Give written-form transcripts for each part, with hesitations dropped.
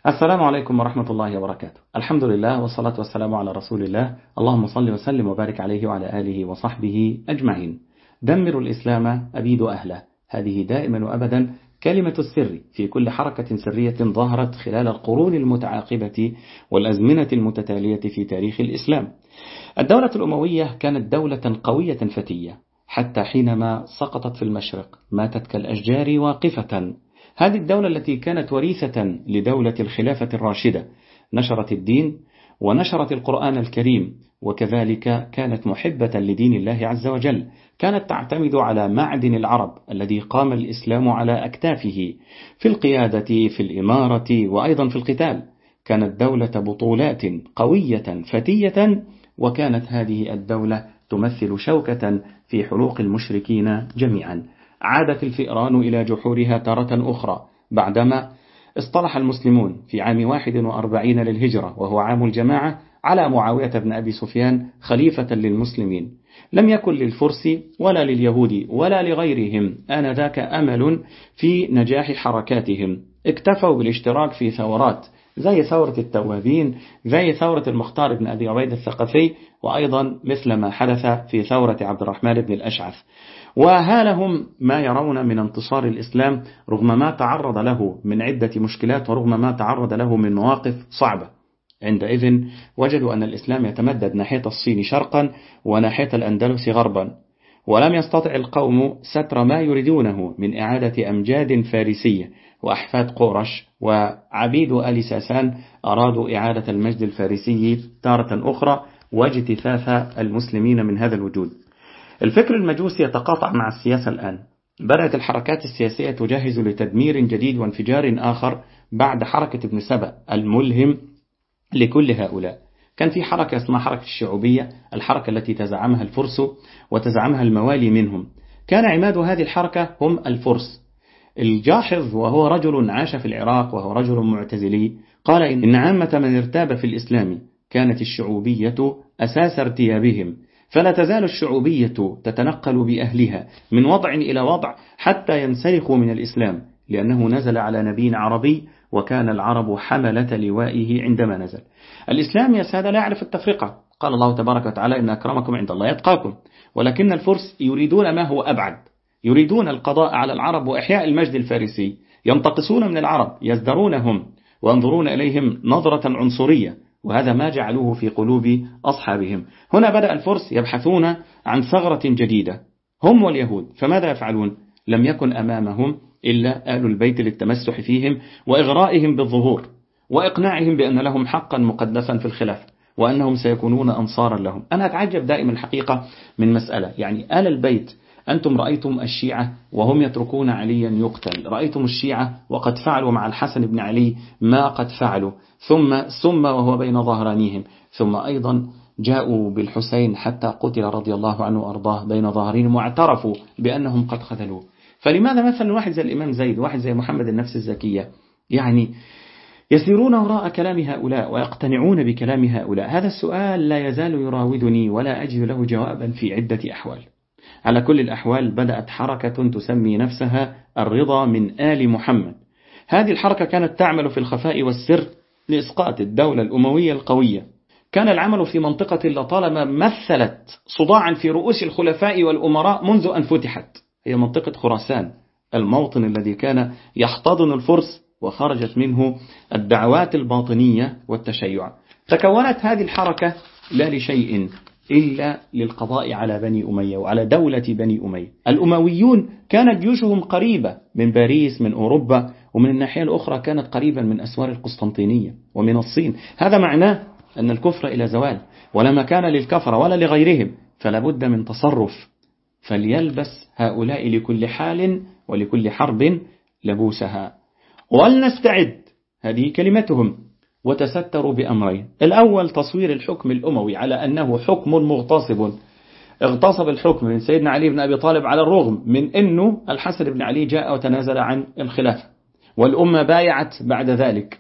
السلام عليكم ورحمة الله وبركاته. الحمد لله والصلاة والسلام على رسول الله، اللهم صل وسلم وبارك عليه وعلى آله وصحبه أجمعين. دمروا الإسلام أبيدوا أهله، هذه دائما وأبدا كلمة السر في كل حركة سرية ظهرت خلال القرون المتعاقبة والأزمنة المتتالية في تاريخ الإسلام. الدولة الأموية كانت دولة قوية فتية حتى حينما سقطت في المشرق ماتت كالأشجار واقفة. هذه الدولة التي كانت وريثة لدولة الخلافة الراشدة نشرت الدين ونشرت القرآن الكريم، وكذلك كانت محبة لدين الله عز وجل، كانت تعتمد على معدن العرب الذي قام الإسلام على أكتافه في القيادة في الإمارة وأيضا في القتال. كانت دولة بطولات قوية فتية، وكانت هذه الدولة تمثل شوكة في حلوق المشركين جميعا. عادت الفئران إلى جحورها تارة أخرى بعدما اصطلح المسلمون في عام 41 للهجرة، وهو عام الجماعة، على معاوية بن أبي سفيان خليفة للمسلمين. لم يكن للفرس ولا لليهود ولا لغيرهم آنذاك أمل في نجاح حركاتهم، اكتفوا بالاشتراك في ثورات زي ثورة التوابين، زي ثورة المختار بن أبي عبيد الثقفي، وأيضا مثل ما حدث في ثورة عبد الرحمن بن الأشعث. وهالهم ما يرون من انتصار الإسلام رغم ما تعرض له من عدة مشكلات ورغم ما تعرض له من مواقف صعبة. عندئذ وجدوا أن الإسلام يتمدد ناحية الصين شرقا وناحية الأندلس غربا، ولم يستطع القوم ستر ما يريدونه من إعادة أمجاد فارسية، وأحفاد قورش وعبيد آل ساسان أرادوا إعادة المجد الفارسي تارة أخرى واجتثاث المسلمين من هذا الوجود. الفكر المجوسي يتقاطع مع السياسة الآن. بدأت الحركات السياسية تجهز لتدمير جديد وانفجار آخر بعد حركة ابن سبأ الملهم لكل هؤلاء. كان في حركة اسمها حركة الشعوبية، الحركة التي تزعمها الفرس وتزعمها الموالي منهم. كان عماد هذه الحركة هم الفرس. الجاحظ وهو رجل عاش في العراق وهو رجل معتزلي قال إن عامة من ارتاب في الإسلام كانت الشعوبية أساس ارتيابهم، فلا تزال الشعوبية تتنقل بأهلها من وضع إلى وضع حتى ينسلخوا من الإسلام، لأنه نزل على نبي عربي وكان العرب حملة لوائه عندما نزل. الإسلام يا سادة لا يعرف التفرقة. قال الله تبارك وتعالى إن أكرمكم عند الله يتقاكم. ولكن الفرس يريدون ما هو أبعد، يريدون القضاء على العرب وإحياء المجد الفارسي، ينتقصون من العرب، يزدرونهم وينظرون إليهم نظرة عنصرية، وهذا ما جعلوه في قلوب أصحابهم. هنا بدأ الفرس يبحثون عن ثغرة جديدة، هم واليهود. فماذا يفعلون؟ لم يكن أمامهم إلا آل البيت للتمسح فيهم وإغرائهم بالظهور وإقناعهم بأن لهم حقا مقدسا في الخلافة وأنهم سيكونون أنصارا لهم. أنا أتعجب دائما الحقيقة من مسألة، يعني آل البيت، أنتم رأيتم الشيعة وهم يتركون عليا يقتل، رأيتم الشيعة وقد فعلوا مع الحسن بن علي ما قد فعلوا، ثم وهو بين ظهرانيهم، ثم أيضا جاءوا بالحسين حتى قتل رضي الله عنه وأرضاه بين ظهرهم واعترفوا بأنهم قد خذلوه. فلماذا مثلا واحد زي الإمام زيد، واحد زي محمد النفس الزكية، يعني يسيرون وراء كلام هؤلاء ويقتنعون بكلام هؤلاء؟ هذا السؤال لا يزال يراودني ولا أجد له جوابا في عدة أحوال. على كل الأحوال بدأت حركة تسمي نفسها الرضا من آل محمد. هذه الحركة كانت تعمل في الخفاء والسر لإسقاط الدولة الأموية القوية. كان العمل في منطقة لطالما مثلت صداعا في رؤوس الخلفاء والأمراء منذ أن فتحت، هي منطقة خراسان، الموطن الذي كان يحتضن الفرس وخرجت منه الدعوات الباطنية والتشيع. تكونت هذه الحركة لا لشيء إلا للقضاء على بني أمية وعلى دولة بني أمية. الأمويون كانت جيوشهم قريبة من باريس، من أوروبا، ومن الناحية الأخرى كانت قريبا من أسوار القسطنطينية ومن الصين. هذا معناه أن الكفر إلى زوال، ولا مكان للكفر ولا لغيرهم، فلا بد من تصرف. فليلبس هؤلاء لكل حال ولكل حرب لبوسها، ولنستعد، هذه كلمتهم. وتستروا بأمرين: الأول تصوير الحكم الأموي على أنه حكم مغتصب، اغتصب الحكم من سيدنا علي بن أبي طالب، على الرغم من أنه الحسن بن علي جاء وتنازل عن الخلافة والأمة بايعت بعد ذلك.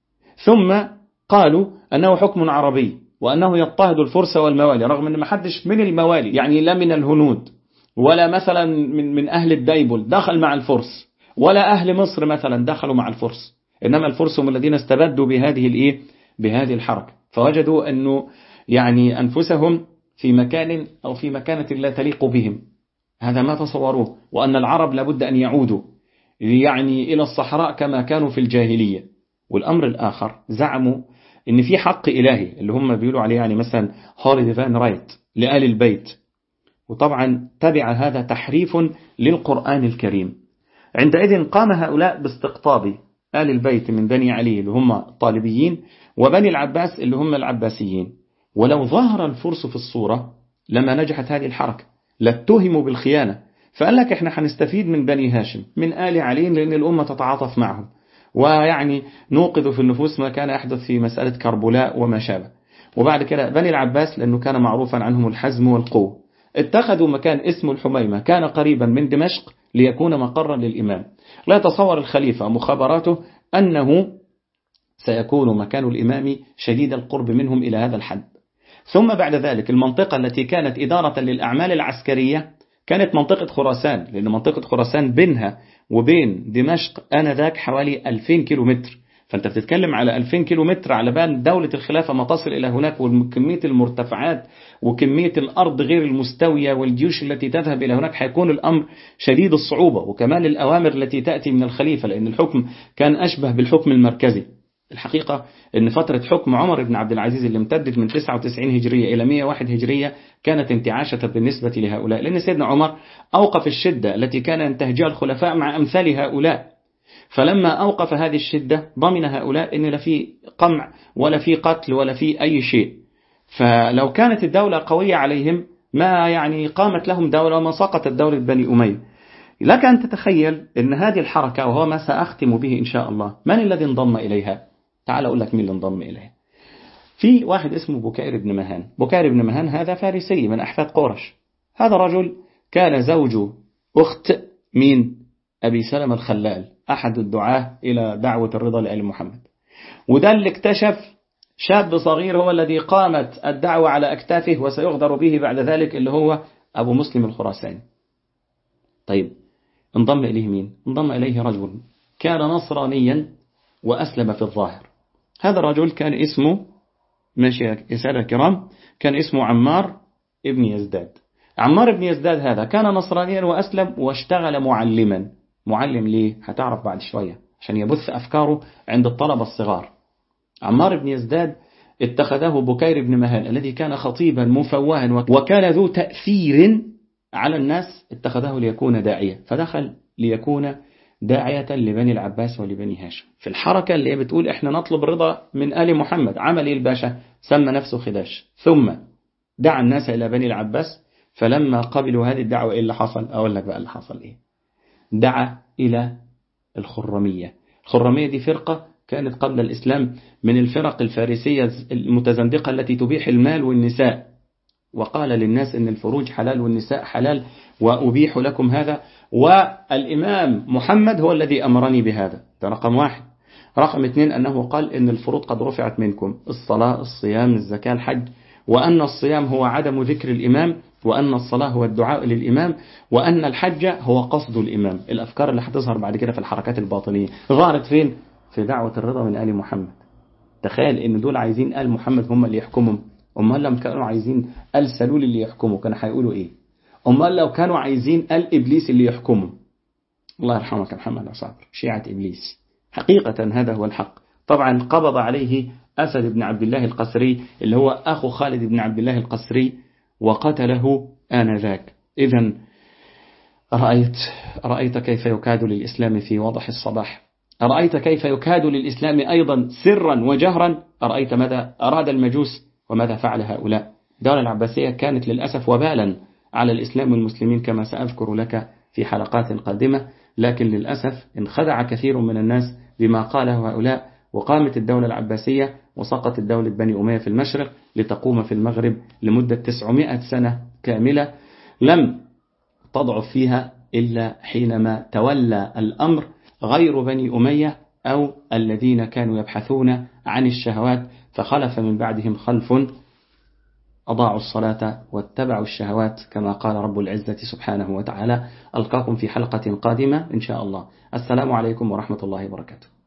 ثم قالوا أنه حكم عربي وأنه يضطهد الفرس والموالي، رغم أن ما حدش من الموالي، يعني لا من الهنود ولا مثلا من أهل الديبل دخل مع الفرس، ولا أهل مصر مثلا دخلوا مع الفرس، إنما الفرس هم الذين استبدوا بهذه الحركة، فوجدوا أنه يعني أنفسهم في مكان أو في مكانة لا تليق بهم، هذا ما تصوروه، وأن العرب لابد أن يعودوا يعني إلى الصحراء كما كانوا في الجاهلية. والأمر الآخر زعموا أن في حق إلهي اللي هم بيقولوا عليه يعني مثلا هولي ديفان رايت لآل البيت، وطبعا تبع هذا تحريف للقرآن الكريم. عندئذ قام هؤلاء باستقطاب آل البيت من بني علي اللي هم الطالبيين وبني العباس اللي هم العباسيين، ولو ظهر الفرس في الصورة لما نجحت هذه الحركة، لاتهموا بالخيانة، فقال لك احنا هنستفيد من بني هاشم من آل علي لأن الأمة تتعاطف معهم، ويعني نوقظ في النفوس ما كان يحدث في مسألة كربلاء وما شابه. وبعد كده بني العباس لأنه كان معروفا عنهم الحزم والقوة، اتخذوا مكان اسمه الحميمة كان قريبا من دمشق ليكون مقرا للإمام. لا يتصور الخليفة مخابراته أنه سيكون مكان الإمام شديد القرب منهم إلى هذا الحد. ثم بعد ذلك المنطقة التي كانت إدارة للأعمال العسكرية كانت منطقة خراسان، لأن منطقة خراسان بينها وبين دمشق آنذاك حوالي 2000 كيلومتر، فأنت بتتكلم على 2000 كيلومتر على بال دولة الخلافة ما تصل إلى هناك، وكمية المرتفعات وكمية الأرض غير المستوية والجيوش التي تذهب إلى هناك حيكون الأمر شديد الصعوبة، وكمان الأوامر التي تأتي من الخليفة، لأن الحكم كان أشبه بالحكم المركزي. الحقيقة أن فترة حكم عمر بن عبد العزيز اللي امتدت من 99 هجرية إلى 101 هجرية كانت انتعاشة بالنسبة لهؤلاء، لأن سيدنا عمر أوقف الشدة التي كان ينتهجها الخلفاء مع أمثال هؤلاء، فلما أوقف هذه الشدة ضمن هؤلاء أن لا في قمع ولا في قتل ولا في أي شيء، فلو كانت الدولة قوية عليهم ما يعني قامت لهم دولة وما سقطت دولة بني أمية. لك أن تتخيل أن هذه الحركة، وهو ما سأختم به إن شاء الله، من الذي انضم إليها؟ تعال أقول لك مين اللي انضم إليها. في واحد اسمه بكير بن مهان. بكير بن مهان هذا فارسي من أحفاد قرش، هذا رجل كان زوج أخت مين؟ أبي سلمة الخلال، أحد الدعاة إلى دعوة الرضا لآل محمد، وده اللي اكتشف شاب صغير هو الذي قامت الدعوة على أكتافه وسيغدر به بعد ذلك، اللي هو أبو مسلم الخراساني. طيب انضم إليه مين؟ انضم إليه رجل كان نصرانيا وأسلم في الظاهر. هذا الرجل كان اسمه ماشي يا سادة الكرام، كان اسمه عمار ابن يزداد. عمار ابن يزداد هذا كان نصرانيا وأسلم واشتغل معلما. معلم ليه؟ هتعرف بعد شوية، عشان يبث أفكاره عند الطلبة الصغار. عمار ابن يزداد اتخذه بكير بن مهان الذي كان خطيبا مفوها وكان ذو تأثير على الناس، اتخذه ليكون داعية، فدخل ليكون داعية لبني العباس ولبني هاشم في الحركة اللي بتقول احنا نطلب الرضا من آل محمد. عمل ايه الباشا؟ سمى نفسه خداش، ثم دعا الناس إلى بني العباس. فلما قبلوا هذه الدعوة ايه اللي حصل؟ اقول لك بقى اللي حصل ايه. دعا إلى الخرمية. الخرمية دي فرقة كانت قبل الإسلام من الفرق الفارسية المتزندقة التي تبيح المال والنساء، وقال للناس إن الفروج حلال والنساء حلال وأبيح لكم هذا، والإمام محمد هو الذي أمرني بهذا. ده رقم واحد. رقم اثنين أنه قال إن الفروض قد رفعت منكم، الصلاة الصيام الزكاة الحج، وأن الصيام هو عدم ذكر الإمام، وأن الصلاة هو الدعاء للإمام، وأن الحج هو قصد الإمام. الأفكار اللي هتظهر بعد كده في الحركات الباطنية ظهرت فين؟ في دعوة الرضا من آل محمد. تخيل إن دول عايزين آل محمد هم اللي يحكمهم. أمال لما كانوا عايزين آل سلول اللي يحكموا كانوا هيقولوا إيه؟ أمال لو كانوا عايزين آل إبليس اللي يحكموا، الله يرحمك محمد صابر، شيعة إبليس. حقيقة هذا هو الحق. طبعا قبض عليه أسد بن عبد الله القسري اللي هو أخو خالد بن عبد الله القسري وقتله آنذاك. إذن رأيت كيف يكاد للإسلام في وضح الصباح، أرأيت كيف يكاد للإسلام أيضا سرا وجهرا، أرأيت ماذا أراد المجوس وماذا فعل هؤلاء. الدولة العباسية كانت للأسف وبالا على الإسلام والمسلمين كما سأذكر لك في حلقات قادمة، لكن للأسف انخدع كثير من الناس بما قاله هؤلاء، وقامت الدولة العباسية وسقطت دولة بني أمية في المشرق لتقوم في المغرب لمدة 900 سنة كاملة، لم تضعف فيها إلا حينما تولى الأمر غير بني أمية أو الذين كانوا يبحثون عن الشهوات، فخلف من بعدهم خلف أضاعوا الصلاة واتبعوا الشهوات كما قال رب العزة سبحانه وتعالى. ألقاكم في حلقة قادمة إن شاء الله. السلام عليكم ورحمة الله وبركاته.